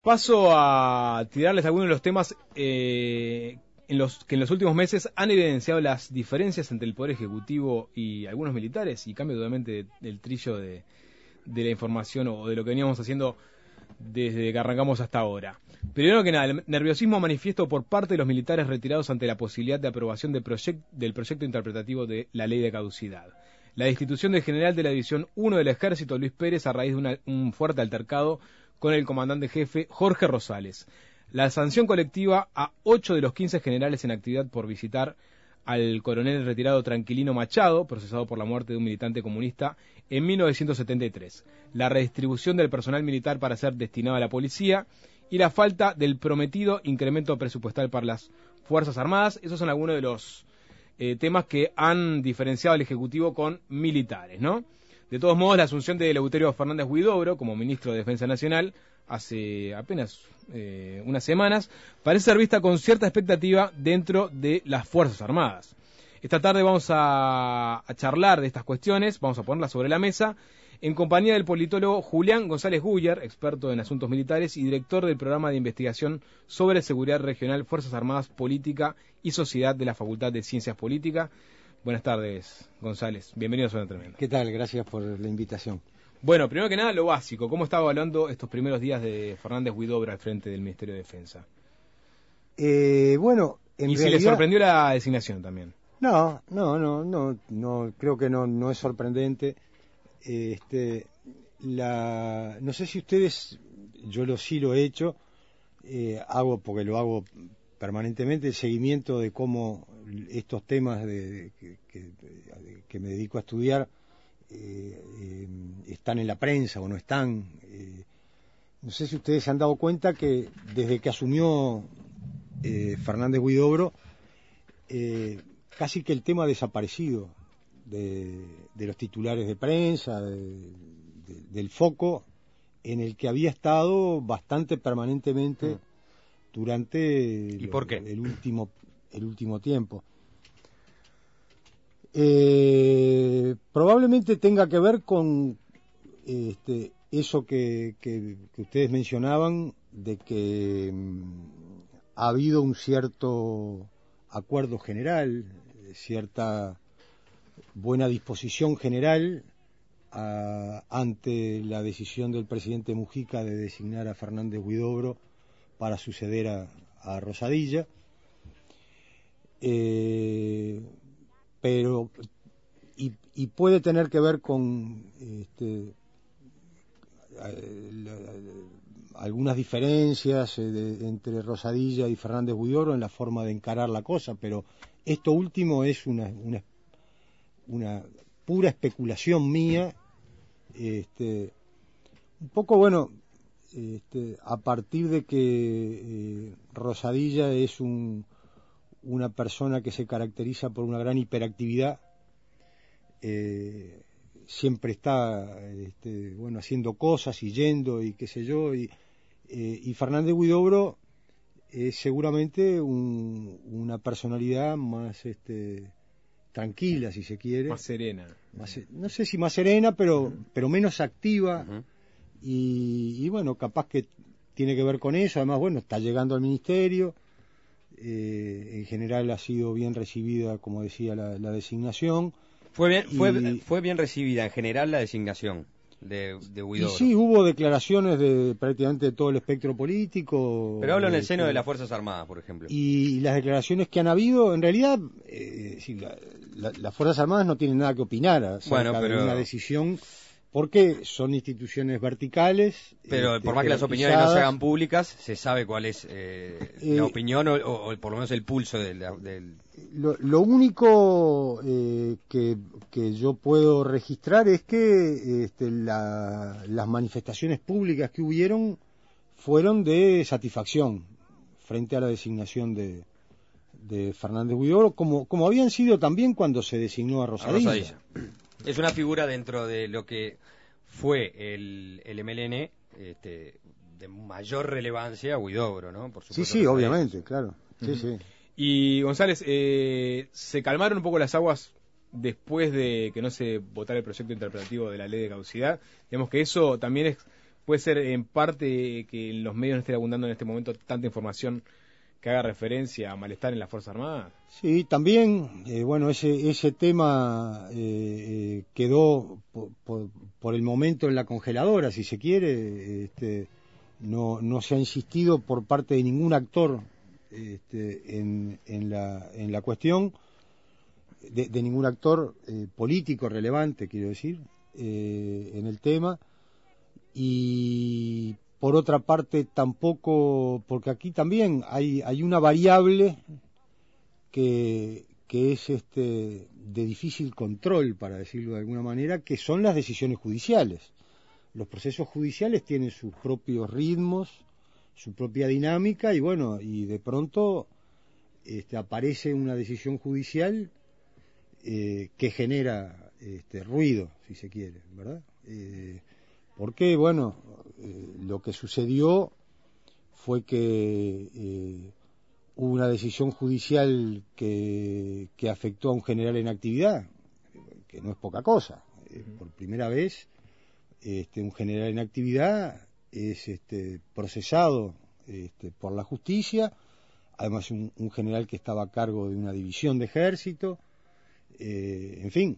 Paso a tirarles algunos de los temas en los últimos meses han evidenciado las diferencias entre el Poder Ejecutivo y algunos militares, y cambio totalmente del trillo de la información o de lo que veníamos haciendo desde que arrancamos hasta ahora. Primero que nada, el nerviosismo manifiesto por parte de los militares retirados ante la posibilidad de aprobación del proyecto interpretativo de la ley de caducidad. La destitución del general de la División 1 del Ejército, Luis Pérez, a raíz de un fuerte altercado con el comandante jefe Jorge Rosales. La sanción colectiva a 8 de los 15 generales en actividad por visitar al coronel retirado Tranquilino Machado, procesado por la muerte de un militante comunista en 1973. La redistribución del personal militar para ser destinado a la policía y la falta del prometido incremento presupuestal para las Fuerzas Armadas. Esos son algunos de los temas que han diferenciado al Ejecutivo con militares, ¿no? De todos modos, la asunción de Eleuterio Fernández Huidobro como ministro de Defensa Nacional hace apenas unas semanas parece ser vista con cierta expectativa dentro de las Fuerzas Armadas. Esta tarde vamos a charlar de estas cuestiones, vamos a ponerlas sobre la mesa, en compañía del politólogo Julián González Guyer, experto en asuntos militares y director del programa de investigación sobre seguridad regional, Fuerzas Armadas, Política y Sociedad de la Facultad de Ciencias Políticas. Buenas tardes, González. Bienvenido a Zona Tremenda. ¿Qué tal? Gracias por la invitación. Bueno, primero que nada, lo básico. ¿Cómo está evaluando estos primeros días de Fernández Huidobro al frente del Ministerio de Defensa? Bueno, en y realidad... si le sorprendió la designación también. No, creo que no es sorprendente. No sé si ustedes, sí lo he hecho, porque lo hago permanentemente, el seguimiento de cómo estos temas que me dedico a estudiar están en la prensa o no están. No sé si ustedes se han dado cuenta que desde que asumió Fernández Huidobro, casi que el tema ha desaparecido de los titulares de prensa, del foco en el que había estado bastante permanentemente durante ¿Y por qué? el último tiempo. Probablemente tenga que ver con eso que ustedes mencionaban, de que ha habido un cierto acuerdo general, cierta buena disposición general ante la decisión del presidente Mujica de designar a Fernández Huidobro para suceder a Rosadilla, pero y puede tener que ver con algunas diferencias entre Rosadilla y Fernández Huidobro en la forma de encarar la cosa, pero esto último es una pura especulación mía, un poco, bueno, a partir de que Rosadilla es una persona que se caracteriza por una gran hiperactividad, siempre está haciendo cosas y yendo y qué sé yo, y Fernández Huidobro es seguramente una personalidad más tranquila, si se quiere, más serena, no sé si más serena, pero menos activa. Y bueno, capaz que tiene que ver con eso. Además, bueno, está llegando al ministerio, en general ha sido bien recibida, como decía, la designación. Fue bien recibida en general la designación de Huidobro. Y sí, hubo declaraciones de prácticamente todo el espectro político. Pero hablo en el seno de las Fuerzas Armadas, por ejemplo. Y las declaraciones que han habido, en realidad, las Fuerzas Armadas no tienen nada que opinar acerca de una decisión, porque son instituciones verticales. Pero por más que las opiniones no se hagan públicas, se sabe cuál es la opinión o por lo menos el pulso del... Lo único que yo puedo registrar es que las manifestaciones públicas que hubieron fueron de satisfacción frente a la designación de Fernández Huidobro, como habían sido también cuando se designó a Rosadilla. Es una figura dentro de lo que fue el MLN de mayor relevancia, Huidobro, ¿no? Por supuesto. Sí, obviamente, claro. Sí. Y González, ¿se calmaron un poco las aguas después de que no se votara el proyecto interpretativo de la ley de caducidad? Digamos que eso también es puede ser en parte que en los medios no esté abundando en este momento tanta información que haga referencia a malestar en las Fuerzas Armadas. Sí, también, bueno, ese tema quedó por el momento en la congeladora, si se quiere. No se ha insistido por parte de ningún actor en la cuestión, de ningún actor político relevante, quiero decir, en el tema. Y por otra parte tampoco, porque aquí también hay una variable que es de difícil control, para decirlo de alguna manera, que son las decisiones judiciales. Los procesos judiciales tienen sus propios ritmos, su propia dinámica, y bueno, y de pronto aparece una decisión judicial que genera ruido, si se quiere, ¿verdad? Porque, bueno, lo que sucedió fue que hubo una decisión judicial que afectó a un general en actividad, que no es poca cosa. Por primera vez, un general en actividad es procesado por la justicia, además un general que estaba a cargo de una división de ejército, en fin,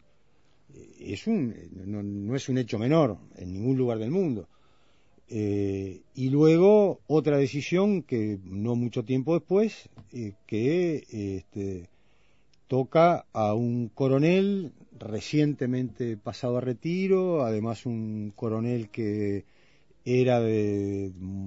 no es un hecho menor en ningún lugar del mundo. Y luego otra decisión que no mucho tiempo después, que toca a un coronel recientemente pasado a retiro, además un coronel que era de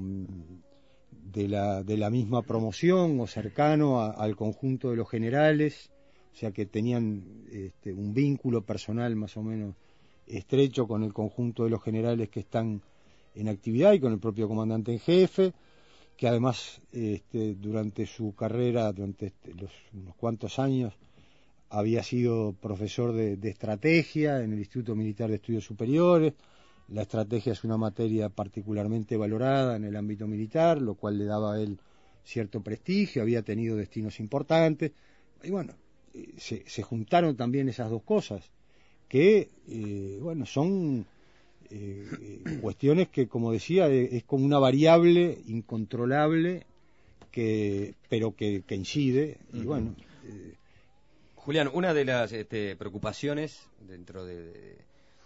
la misma promoción o cercano al conjunto de los generales, o sea que tenían un vínculo personal más o menos estrecho con el conjunto de los generales que están en actividad y con el propio comandante en jefe, que además durante su carrera, durante unos cuantos años, había sido profesor de estrategia en el Instituto Militar de Estudios Superiores. La estrategia es una materia particularmente valorada en el ámbito militar, lo cual le daba a él cierto prestigio, había tenido destinos importantes, y bueno, se juntaron también esas dos cosas, que bueno, son cuestiones que, como decía, es como una variable incontrolable, pero que incide, y bueno... Julián, una de las preocupaciones dentro de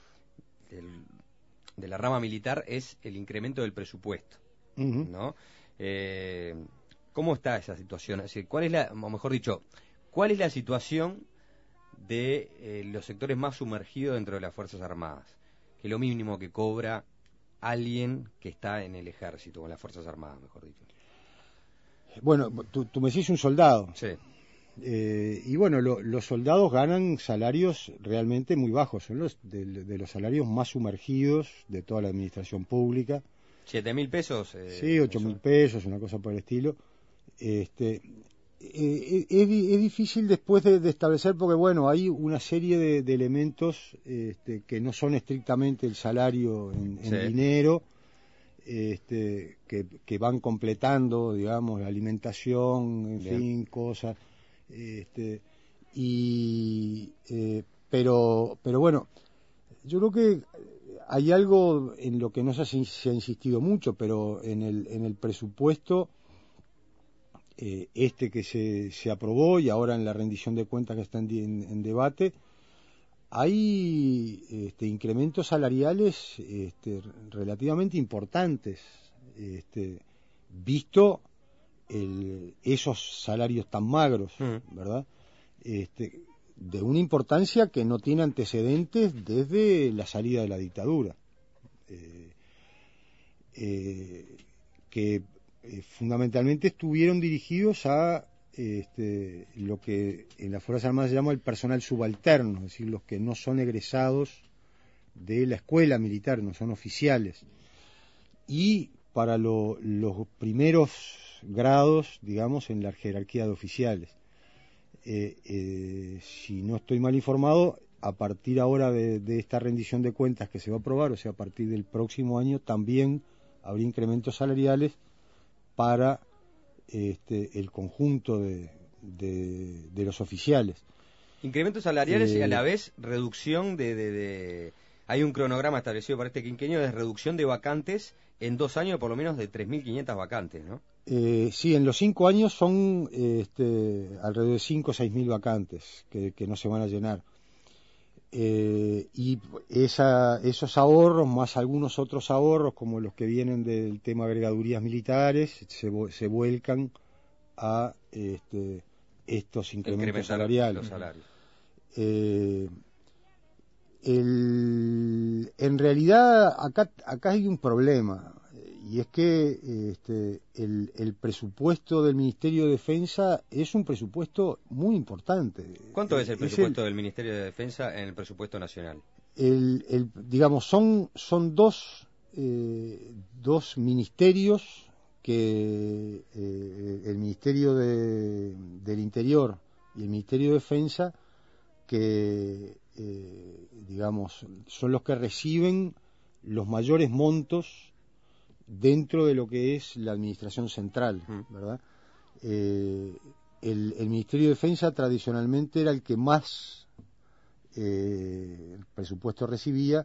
la rama militar es el incremento del presupuesto, ¿no? ¿Cómo está esa situación? Es decir, o mejor dicho, ¿cuál es la situación de los sectores más sumergidos dentro de las Fuerzas Armadas? Que es lo mínimo que cobra alguien que está en el ejército, o en las Fuerzas Armadas, mejor dicho. Bueno, tú me decís un soldado. Sí. Y bueno, los soldados ganan salarios realmente muy bajos, son de los salarios más sumergidos de toda la administración pública. 7.000 pesos. Sí, 8.000 pesos, una cosa por el estilo. Es difícil después de establecer, porque bueno, hay una serie de elementos que no son estrictamente el salario en dinero, que van completando, digamos, la alimentación, en fin, cosas. Pero bueno, yo creo que hay algo en lo que no se ha insistido mucho, pero en el presupuesto que se aprobó y ahora en la rendición de cuentas que está en debate, hay incrementos salariales relativamente importantes, visto esos salarios tan magros, ¿verdad? De una importancia que no tiene antecedentes desde la salida de la dictadura, que fundamentalmente estuvieron dirigidos a lo que en las Fuerzas Armadas se llama el personal subalterno, es decir, los que no son egresados de la escuela militar, no son oficiales, y para los primeros grados, digamos, en la jerarquía de oficiales. Si no estoy mal informado, a partir ahora de esta rendición de cuentas que se va a aprobar, o sea, a partir del próximo año, también habrá incrementos salariales para el conjunto de los oficiales. Incrementos salariales y a la vez reducción hay un cronograma establecido para este quinquenio de reducción de vacantes en 2 años, por lo menos de 3.500 vacantes, ¿no? Sí, en los 5 años son alrededor de 5 o 6 mil vacantes que no se van a llenar. Y esos ahorros, más algunos otros ahorros, como los que vienen del tema de agregadurías militares, se vuelcan a estos incrementos salariales. Los salarios. En realidad, acá hay un problema, y es que el presupuesto del Ministerio de Defensa es un presupuesto muy importante. ¿Cuánto es el presupuesto del Ministerio de Defensa en el presupuesto nacional? Digamos, son dos ministerios que el Ministerio del Interior y el Ministerio de Defensa, que digamos son los que reciben los mayores montos dentro de lo que es la administración central, ¿verdad? El Ministerio de Defensa tradicionalmente era el que más presupuesto recibía.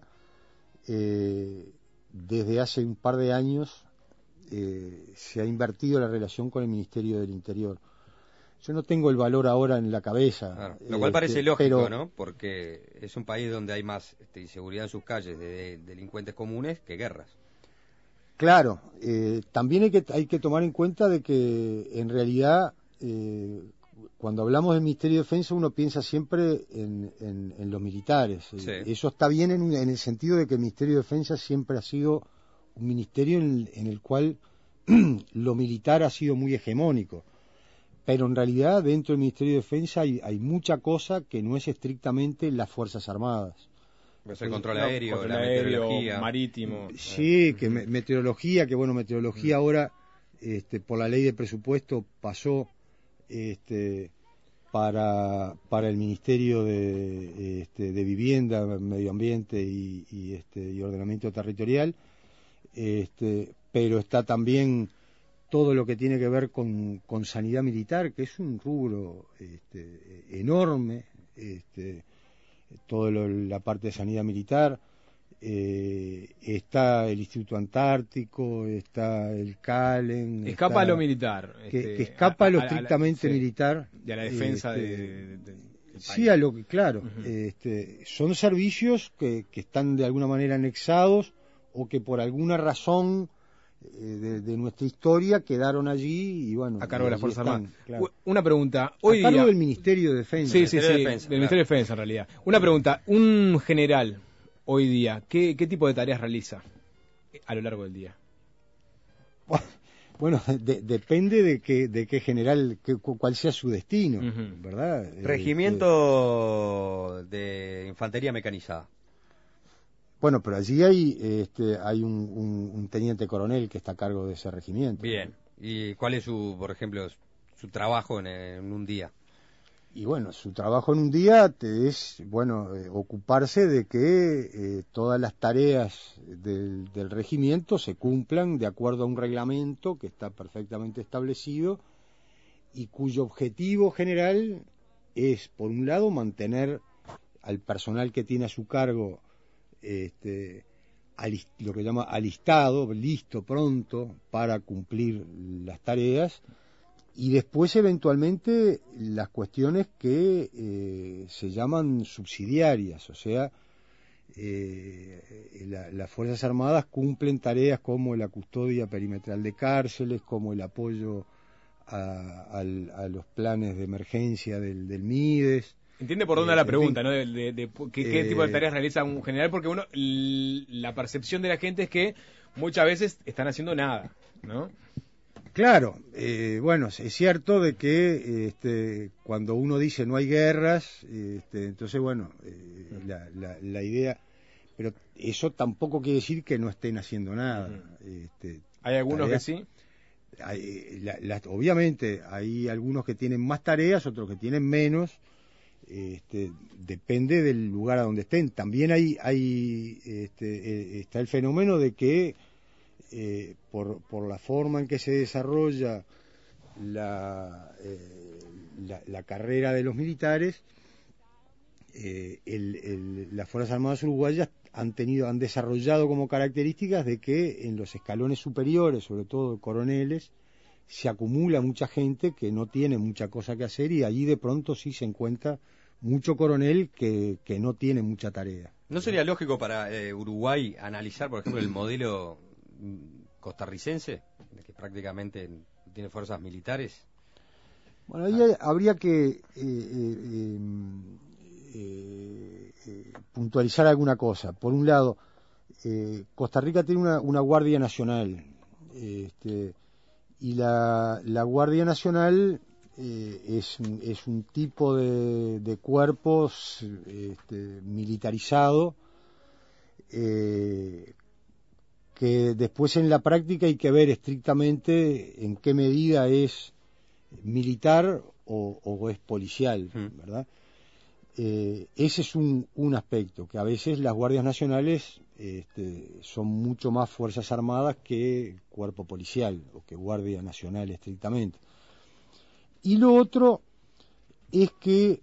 Desde hace un par de años se ha invertido la relación con el Ministerio del Interior. Yo no tengo el valor ahora en la cabeza. Claro, lo cual parece lógico, ¿no? Porque es un país donde hay más inseguridad en sus calles de delincuentes comunes que guerras. Claro, también hay que tomar en cuenta de que en realidad cuando hablamos del Ministerio de Defensa uno piensa siempre en los militares. Sí. Eso está bien en el sentido de que el Ministerio de Defensa siempre ha sido un ministerio en el cual lo militar ha sido muy hegemónico. Pero en realidad dentro del Ministerio de Defensa hay mucha cosa que no es estrictamente las Fuerzas Armadas. Pues el control aéreo, la meteorología, marítimo. Sí, que meteorología, meteorología ahora por la ley de presupuesto pasó para el Ministerio de Vivienda, Medio Ambiente y Ordenamiento Territorial, pero está también todo lo que tiene que ver con sanidad militar, que es un rubro enorme, toda la parte de sanidad militar, está el Instituto Antártico, está el CALEN. Escapa a lo militar. Que escapa a lo estrictamente militar. Y a la defensa del país. Sí, a lo que, claro, son servicios que están de alguna manera anexados o que por alguna razón de nuestra historia quedaron allí y bueno, a cargo de las Fuerzas Armadas. Claro. Una pregunta, hoy a cargo día... del Ministerio de Defensa. Sí, del Ministerio de Defensa en realidad. Una pregunta, un general hoy día, ¿qué tipo de tareas realiza a lo largo del día? Bueno, depende de qué general, cuál sea su destino, ¿verdad? Regimiento de Infantería Mecanizada. Bueno, pero allí hay un teniente coronel que está a cargo de ese regimiento. Bien. ¿Y cuál es por ejemplo, su trabajo en un día? Y bueno, su trabajo en un día es, ocuparse de que todas las tareas del regimiento se cumplan de acuerdo a un reglamento que está perfectamente establecido y cuyo objetivo general es, por un lado, mantener al personal que tiene a su cargo lo que llama alistado, listo, pronto para cumplir las tareas, y después eventualmente las cuestiones que se llaman subsidiarias, o sea, las Fuerzas Armadas cumplen tareas como la custodia perimetral de cárceles, como el apoyo a los planes de emergencia del MIDES. Entiende por dónde la pregunta, ¿no? ¿Qué tipo de tareas realiza un general? Porque la percepción de la gente es que muchas veces están haciendo nada, ¿no? Claro, es cierto de que cuando uno dice no hay guerras, entonces la idea, pero eso tampoco quiere decir que no estén haciendo nada. ¿Hay algunos que sí? Obviamente, hay algunos que tienen más tareas, otros que tienen menos. Depende del lugar a donde estén. También está el fenómeno de que por la forma en que se desarrolla la carrera de los militares, las Fuerzas Armadas uruguayas han desarrollado como características de que en los escalones superiores, sobre todo coroneles, se acumula mucha gente que no tiene mucha cosa que hacer, y allí de pronto sí se encuentra mucho coronel que no tiene mucha tarea. ¿No sería lógico para Uruguay analizar, por ejemplo, el modelo costarricense, que prácticamente tiene fuerzas militares? Bueno, ahí habría que puntualizar alguna cosa. Por un lado, Costa Rica tiene una Guardia Nacional, y la Guardia Nacional es un tipo de cuerpos militarizado, que después en la práctica hay que ver estrictamente en qué medida es militar o es policial, ¿verdad? Ese es un aspecto, que a veces las guardias nacionales son mucho más fuerzas armadas que cuerpo policial o que guardia nacional estrictamente. Y lo otro es que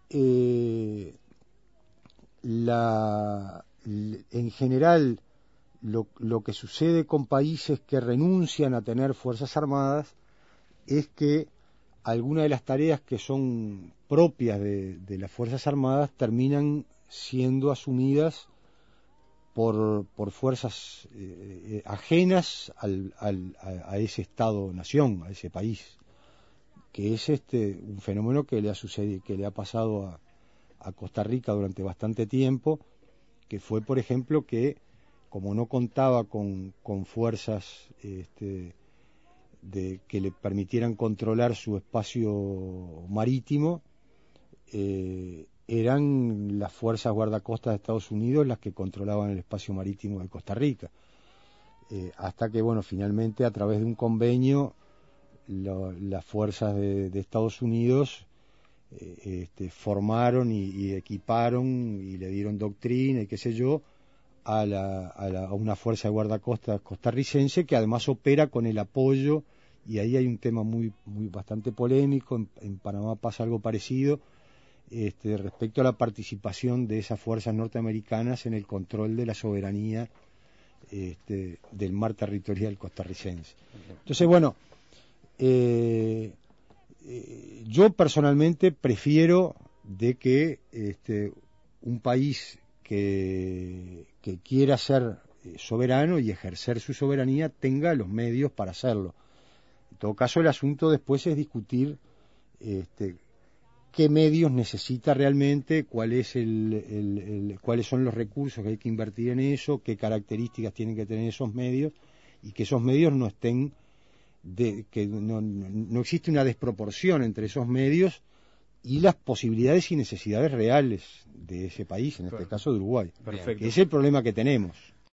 en general lo que sucede con países que renuncian a tener fuerzas armadas es que algunas de las tareas que son propias de las Fuerzas Armadas terminan siendo asumidas por fuerzas ajenas a ese Estado-nación, a ese país, que es un fenómeno que le ha pasado a Costa Rica durante bastante tiempo, que fue, por ejemplo, que como no contaba con fuerzas que le permitieran controlar su espacio marítimo, eran las fuerzas guardacostas de Estados Unidos las que controlaban el espacio marítimo de Costa Rica, hasta que, bueno, finalmente a través de un convenio las fuerzas de Estados Unidos formaron y equiparon y le dieron doctrina y qué sé yo a una fuerza de guardacostas costarricense, que además opera con el apoyo, y ahí hay un tema bastante polémico. En Panamá pasa algo parecido, respecto a la participación de esas fuerzas norteamericanas en el control de la soberanía del mar territorial costarricense. Entonces, bueno, yo personalmente prefiero de que un país que quiera ser soberano y ejercer su soberanía tenga los medios para hacerlo. En todo caso, el asunto después es discutir qué medios necesita realmente, cuáles son los recursos que hay que invertir en eso, qué características tienen que tener esos medios, y que esos medios no estén, que no existe una desproporción entre esos medios y las posibilidades y necesidades reales de ese país, en este caso de Uruguay. Perfecto. Que es el problema que tenemos.